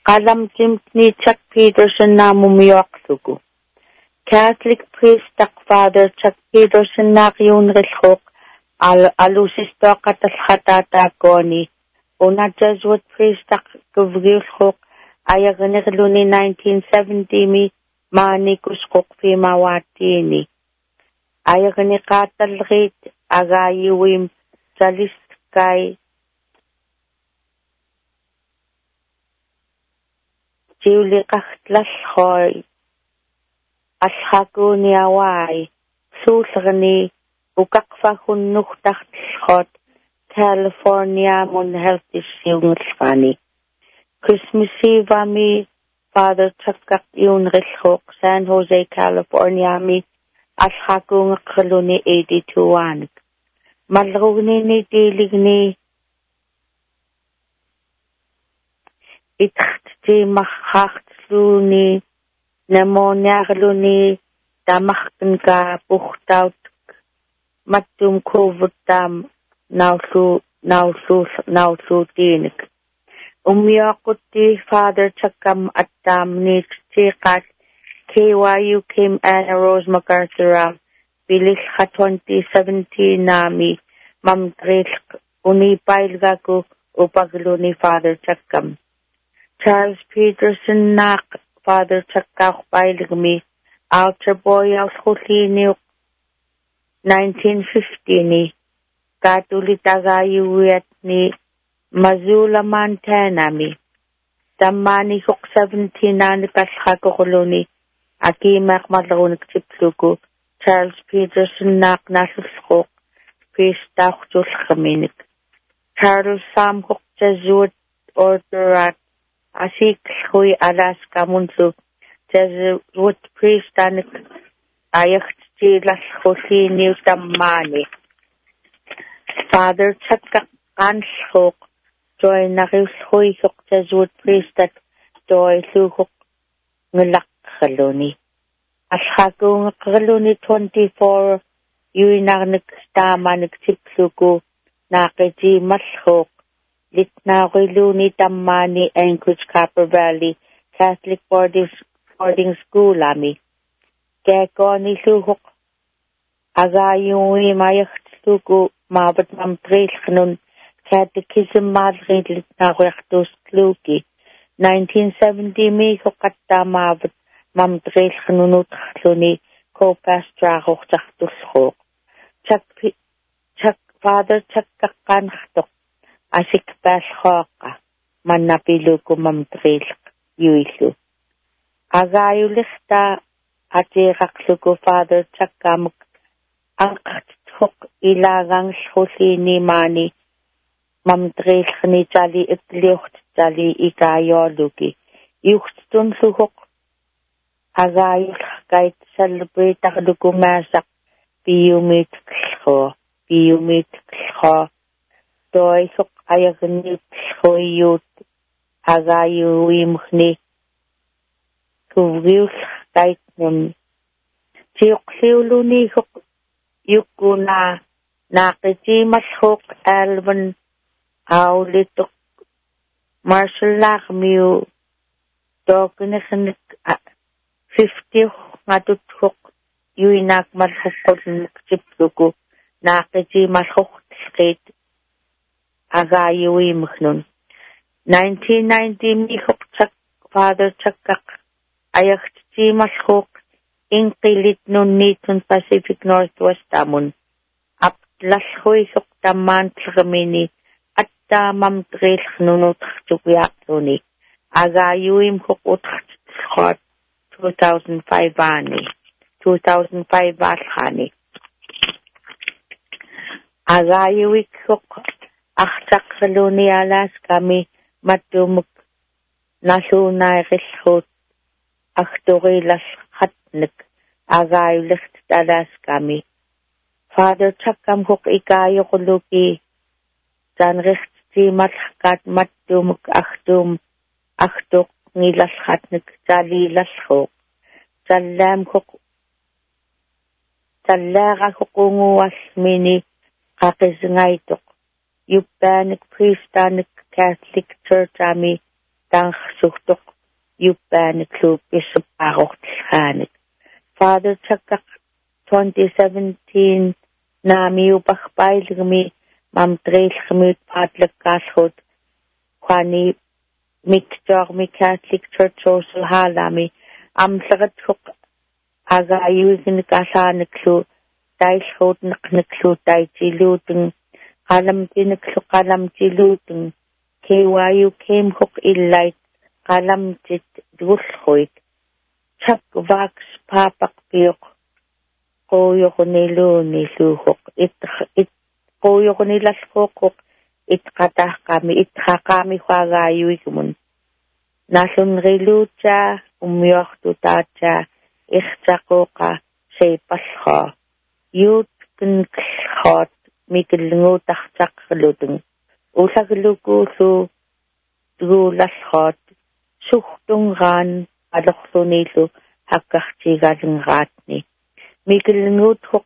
qalam timtni Chuck Peterson na mumiyoksugu. Catholic priest tak Father Chuck Peterson na yun rilhok alusisto katalhatata koni. Una Jesuit priest tak kuvrilhok ayaganirluni 1970 mi manikuskok pimawatini. Ayaganikatalrit agayuwim saliskay Julie Kachtlashoy Ashakuni Awai Sulrani Ukakfahunuktachtshot California Mun Health Issues Christmas Eve mi Father Chuck Yun Rishok San Jose California mi Ashakung Kaluni 82 Malruni ni diligni Itchti machachtluni pneumonia-luni damachken ka buchtaut matum covid dam nauslu dinik. Umyakuti Father Chakam at dam ni Chikat KYU Kim Anna Rose MacArthur bilis ka 2017 nami mamdril unipail gaku upagluni Father Chakam. Charles Peterson nak Father Chakak Bailigmi Outer Boy aus Hulini 1950 ni Katulitagayuwet ni Mazula Montana mi Damani Huk 17 nani Kashakakuluni Akimak Malarunik Tipluku Charles Peterson nak Nasulskok Pistach Julchaminik Charles Sam Huk Jesuit Orderat Asik hui Alaska munsu Jesuit priest anik ayakti las husini utamani. Father Chakak Anshok joy nakis hui huk Jesuit priest at joy suhuk ngilakhaluni. Ashakung kaluni 24 yuinarnik stamanik tipsuku nakiji mashok. Litnariluni Tammani Anchorage Copper Valley Catholic boarding school ami. Kekoni suhuk agayuni mayaktuku mabat mamtrilknun catechism madrid litnarechtus kluki. 1970 mi hukatta mabat mamtrilknunut luni co-pastoral chachtushok. Father Chakakan chtok. Asik pashoka manapiluku mamtrilk yuilu. Agayulista atirakluku Father Chakamuk angktuk ilagang shulini mani mamtrilk ni jali ikliucht jali ikayoluki. Yuchtun suhuk agayul kait celebrate akluku masak piyumit klho. Doi huk ayagnit hoyut agayuimhni kuvyul kait nun. Tiukliuluni huk yukuna nakijimas huk alvan aulituk marshallak miu dokiniknik 50 ngatut huk yuinak malhukul nukchipluku nakijimas huk skate agayuwi muknun. 1990 mi huk Father Chakak ayakti mashuk inqilit nun nitun Pacific Northwest amun. Aptlashoy huk taman tlakamini at tamam tril nunut chukyakluni. Agayuwi huk utkhot 2005 ani. 2005 alhani. Agayuwi huk Achtakaluni alas kami matumuk nasunay rishut achturilas hatnik agayulicht alas kami. Father Chakam huk ikayo kuluki zanricht si matkat matumuk achtuk nilas hatnik jalilas huk. Zallaga hukungu asmini kakizngaitok. Eubanic priest anik Catholic Church ami Tangsuhtok Yupaniklu Bishop Father Chakak 2017 Nami Ubachbailgami Mam Dreilgemut Padlek Gashot Kwani Mikjormi Catholic Church Social Halami Amslagat Agayusin Gashaniklu Daishot Niklu Daijilutin Kalam Jilutin KYU came hook illite Kalam Jit Dulhoit Chak Vax Papak Piok Koyokonilu Niluhok it Koyokonilas Hokok it Katakami it Hakami Hagayuimun Nasun Rilucha Umyochtu Tacha Ichtakoka Shepasha Yut Hot Mikilngu Tachak Lutung Usagluku su Dulas Hot Suchtung Ran Alochtonilu Hakachti Galing Ratni Mikilngu Hok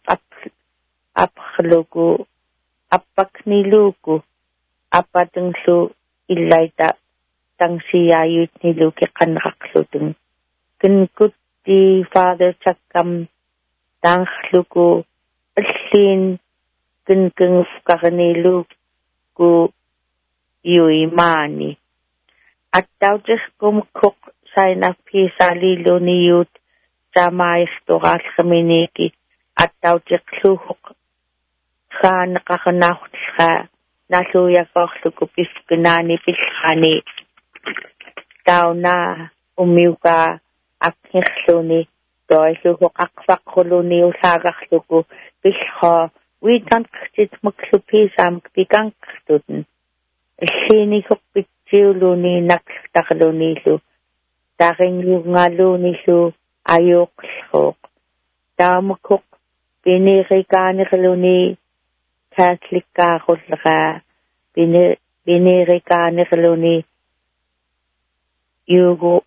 Apchluku Apakniluku Apatung su Ilaita Tangsiya Yut Niluki Kanraklutung Kinkut di Father Chakam Tangluku Alin Kinkung Fkarnilu Ku Yuimani. At daw just kumkuk sa napisalilo ni Yut sa maestro kaminiki at daw just luhok sa nakakanakot sa nasuya ko piskinani piskani daw na umiuka at hirluni doy luhok akfakuluni usagakluko piskha we don't sit magsupisam bigang student. Sini ko pitilo ni naktakalo niso. Taking yung ngalo niso ayok sok. Damakok binirikano ni Catholic kakot laka. Binirikano ni Yugo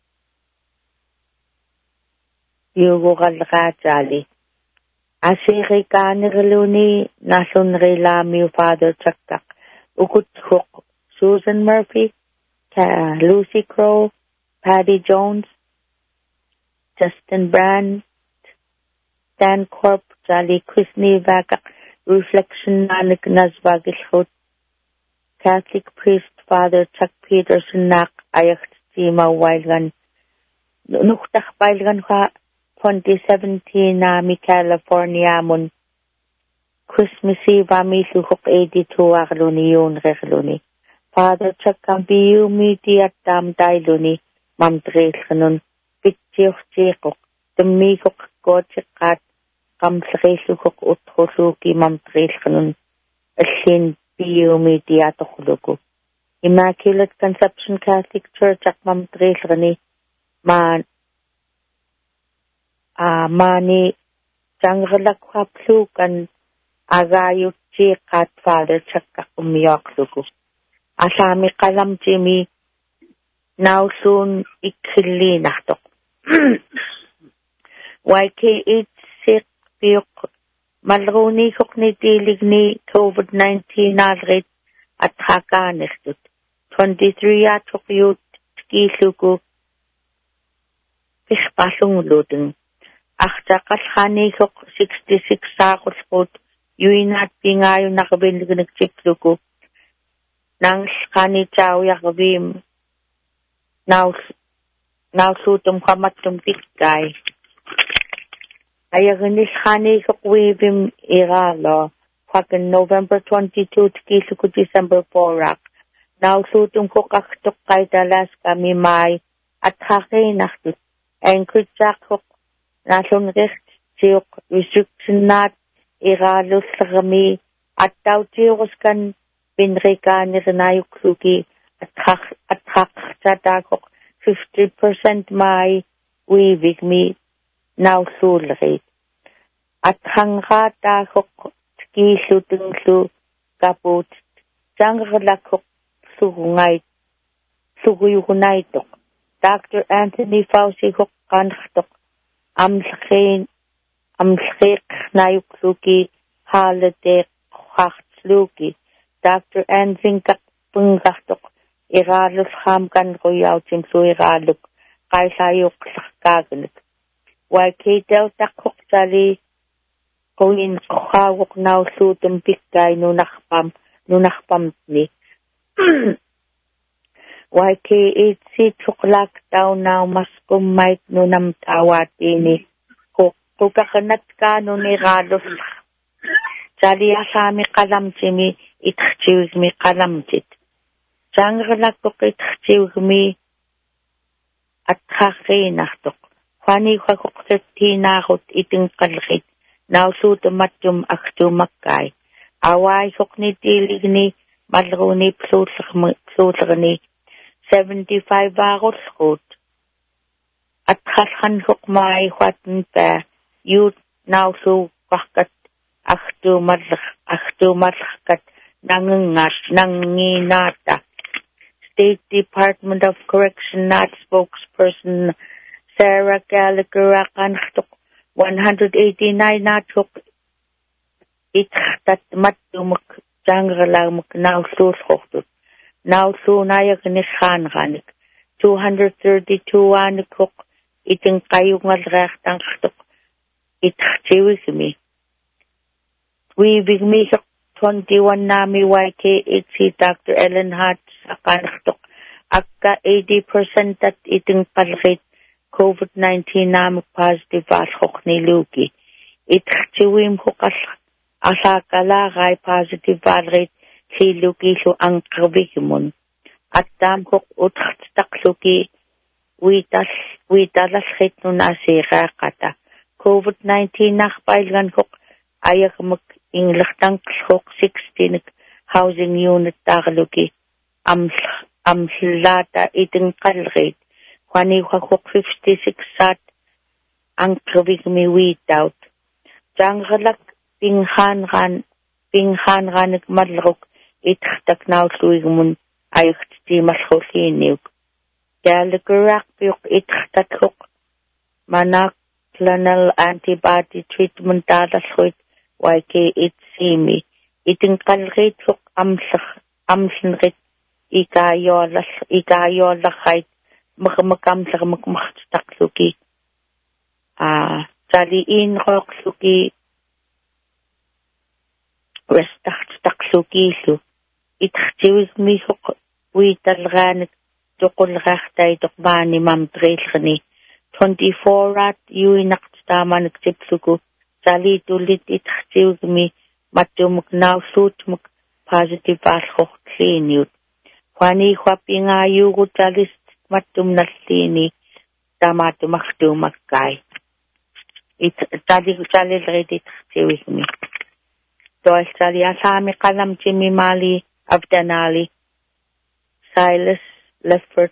kalaka jali. Asiri kanirluni nasun relami Father Chakak Ukut Hook Susan Murphy Lucy Crow Patty Jones Justin Brand Dan Corp Jali Chrisney Vakak Reflection Nanak Nazvagishot Catholic Priest Father Chuck Peterson Nak Ayacht Sima Wailgan Nuktak Wailgan 2017 Nami California Mun Christmas Eve Amisu Hook 82 Arluni Yun Regluni Father Chakambiu Miti at Dam Dailuni Mam Dreslanun Pitchioch Jekok Demikok Gochikat Kam Sresukok Uthosuki Mam Dreslanun Ashin Biu Miti at Huluku Immaculate Conception Catholic Church at Mam Dreslani Mani Jangalakwa Plukan Agayut Jikat Father Chakak Umyakluku. Asami Kalam Jimmy now soon Ikili Nachtok. YK86 Piok Malroni Kokniti Ligni COVID-19 Alred at Hakanistut. 23 Atokyut Skisuku Pishpasung Luding. Achtakas Hanikok 66 Sakos Spot, Yuinat Pingayo Nakabilig Chipluko, Nang Skani Chow Yakabim, now sutum Kamatum Tikkai. Ayaganis Hanikok Weavim Iralo, fucking November 22 Kisuku December 4rak. Now sutum Kokaktok Kaitalas Kamimai, at Hake Nachtut, and Kutjakok. Nasun recht siok restriction nat iralos rami at daw tiros kan binrekan nirnayuk suki at hak sadakok 50% mai wivig mi now sul rate at hangga takok ski shooting su kaput janglakok suguyunay tok Dr. Anthony Fauci hok kantok Amskik Nayukluki Holiday Hachtluki Dr. Anzing Kakpungaktok Iralus ham kan royautim so iraluk kaisayuk kaganik. Wai delta koktali koin khawuk naw sutum pikay nunakpam ni. Wai itsi tuklak daw naw maskum might nunam tawatini. Kukakanat ka nun iralus. Jali asami kalamtimi itchiwig mi kalamtit. Jangralak ko itchiwig mi at kakinahtok. Kwani kakuktertinakot iting kalkit. Nausuto matum aktu makkay. Away kok ni tilig ni malruni psutlak ni 75 bagos kot. At kashan kok may kwatan pa yut nausu kakat aktu malkat nanginata. State Department of Correction not spokesperson Sarah Gallagher kantok 189 natok ittat matumuk jangralamuk nausu skohtut. Nausu nayak ni khanganik 232 anikok iting kayungal rechtang khtok itchiwigmi. We bigmi 21 nami YKHC Dr. Ellen Hart kantok akka 80% at iting palkit COVID-19 namak positive ashok ni Luki. Itchiwim hukas asakala positive rate si Luki so ang kabihimun. At dam huk utakluki witalas hit nun asira kata. COVID-19 nakpailgan huk ayak mag-inglaktang huk 16 housing unit takluki. Amslata iting kalrate. Kwani huk 56 sat ang kabigmi without. Jangalak pinghan malrok itkhtak naw suigmun ayok ti mashosiniyuk. Gallagher yung itkhtak huk monoclonal antibody treatment dalashoit YK8CME. Iting kalrit huk amsnrit ikayolakait makakamsak makmaktaksuki. Saliin roksuki restaksuki su. Itchiwis mi huk witalganik tukul rachtay tukbani mamtrilgani. 24 rat yui nakstama nagsipsuku. Sali tulit itchiwis mi matumuk naw sutumuk positive ashok kliniyut. Kwani hwapi nga yugut salis matum naslini tamatumaktumakay. Tali ready with me. Dois tali asami kalam Jimmy Mali Abdanali Silas Lefferts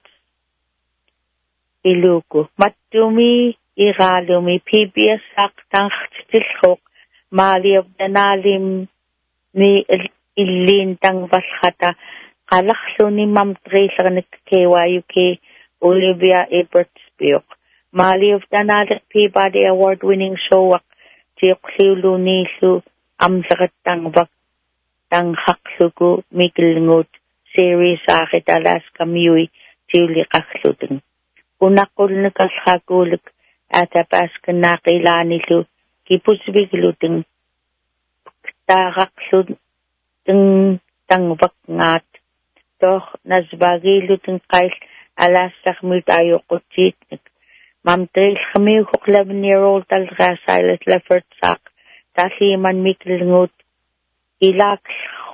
Iluku Matumi Iralumi PBS Aktang Tilhok Mali Abdanalim ni Ilintang Vashata Kalakso ni Mam Tracer ni KYUK Olivia Eberts-Biok. Mali of Danalik Peabody Award-winning show Tioklilu Nisu Amsakat Tangvak Tanghaksuku Mikilngut series Akit Alaska Mui Tuli Kaksluteng. Unakul Nakashakulik Atapaskan Nakilanilu Kipusbigluteng Taraksuteng Tangvak Ngat Doch Nazbagiluteng Kais Alasak Mutayo Kuchitnik. Mamtril kami huk 11-year-old talga Silas Lefferts sak tasi man mikilngut ilaks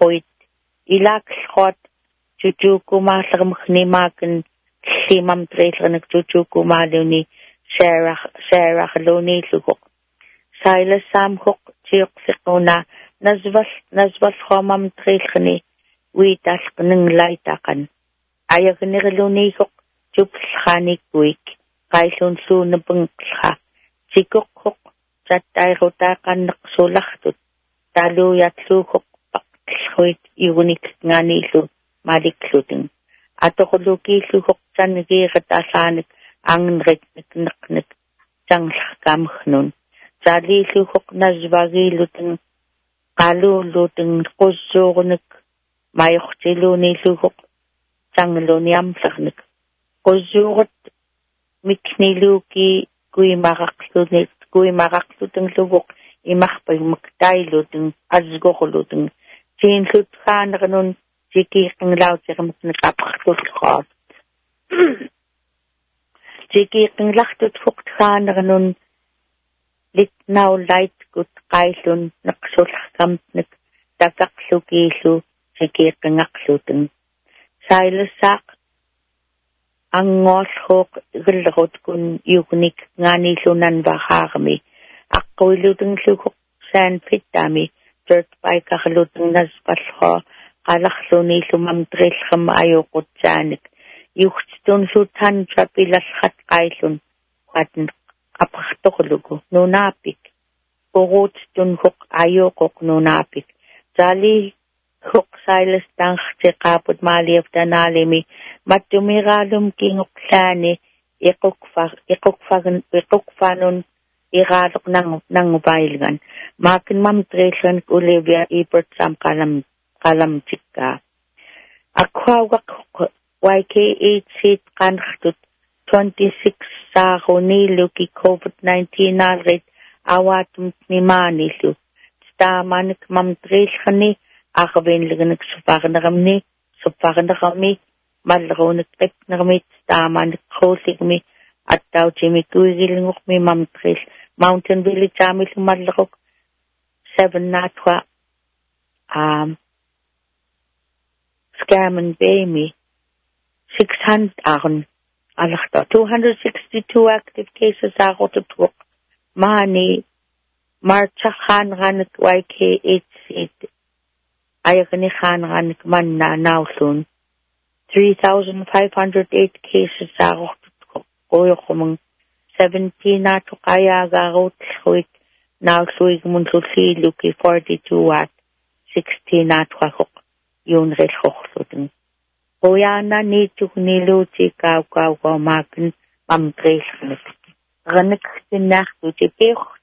khot chuchuku masak mkhnimaken si mamtril kanak chuchuku maluni Sarah luni lukuk Silas sam huk chiyok sikuna nazwas kho mamtril kani witas kanang laitakan ayak nirluni huk chups khanik week Kaisun su na pangkha. Sikok hok satay rotakan naksulaktot. Talo yatsu hok pakhoit iunik nga nilu malikluting. Ato kuluki su hok sanagi katasanik ang naknik sang kamkhnun. Sali su hok nazbagi luting kalu luting kusunik mayok silu ni su hok Tangloni amlagnik. Qosuurat mikniluki kui maraqluteng luvuq imarpa imaktailuting asgoquluteng tiinlut khaanernun tikiiqinglautirmutnek apaqtulqaat tikiiqinglartut fuqtkhaanernun litnaulait kut qaillun neqsullarkamtnek takaqlukiillu tikiiqingaqluteng sailasaq angoolhuuq gillerut kun yugnik nganilunan vahaarmi aquilutengluguq saan fittami dirt bike arluteng naspallho qalarluniillumam trillram ayoqutsaanik yuxtun sutan trapilallat qaillun qatn apartorlugu nunaapik urutstun huq ayoquq nunaapik tali huq sailas tangtiqaaput maaliaftanaalimi mattumiraalum kinguqlaani iqukfanun iraaluk nangubailgan maakin mam trillgan Olivia Ebertsam qalam tikka aquawaq YKH qanxtut 26 saaquniluki COVID-19 alrit awatum nimaanilu staamanik mam trillgani aqvinlignik suparnerami malrunik teknermit staamanik qulligmi attauchimi kuigilngukmi mamtrill Mountain Village amil malruk 7 natwa Scammon Baymi 600 arn alachta 262 active cases agotutuk mani marcha khanranik YKH ayagni khanranik manna nausun 3,508 cases agotutuk oyokumung 17 natu qayagaarutluik naulluig munlulliluki 42 at 16 natwahuk yunrilhuqluteng oyana nitukniluti kaw maakin mamtrilhnik ganik tinnaxtuti